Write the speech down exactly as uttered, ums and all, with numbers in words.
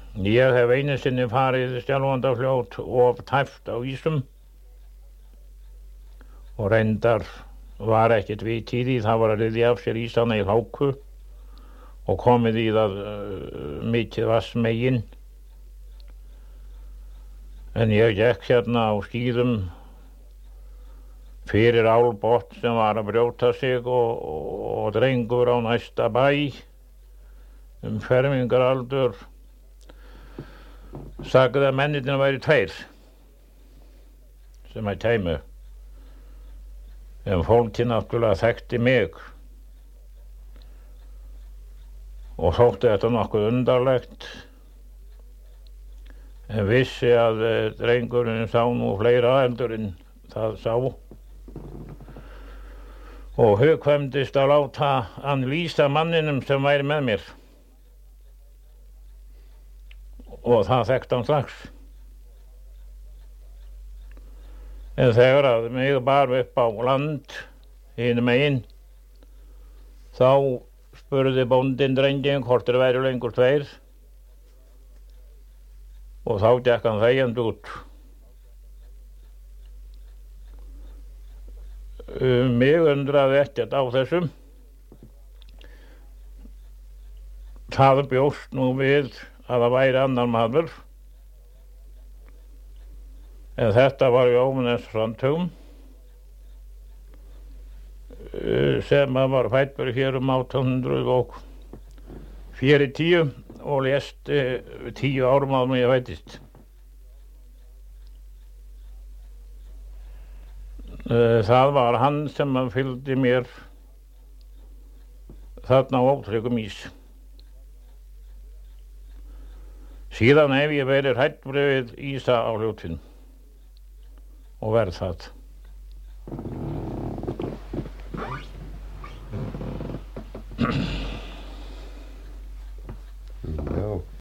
Ég hef einu sinni farið Skjálfandafljót of tæpt á ísum og reyndar var ekkert vit í því, það var að ryðja af sér ísana í hláku og komið í það uh, mikið vatnsmegin. En ég gekk hérna á skíðum fyrir álbotn sem var að brjóta sig og, og drengur á næsta bæ um fermingaraldur sagði að mennirnir væri tveir sem að kæmu. En fólki náttúrulega þekkti mig og þótti þetta nokkuð undarlegt, en vissi að eh, drengurinn sá nú fleira heldur en það sá og hugkvæmdist að láta hann lýsa manninum sem væri með mér og það þekkti hann strax. En þegar að mig bar upp á land hinum megin, þá spurði bóndinn drenginn hvort þeir væru lengur tveir og þá gekk hann þegjandi út. Um, mig undraði ekkert á þessum. Það bjóst nú við að það væri annar maður, en þetta var Jóhannes Randhugum sem var fæddur hér um átján hundruð fjörutíu og lést tíu árum áður en ég fæddist. Það var hann sem fylgdi mér þarna á ótryggum ís. Síðan hef ég verið hræddur við ísa á Fljótinu og verð það.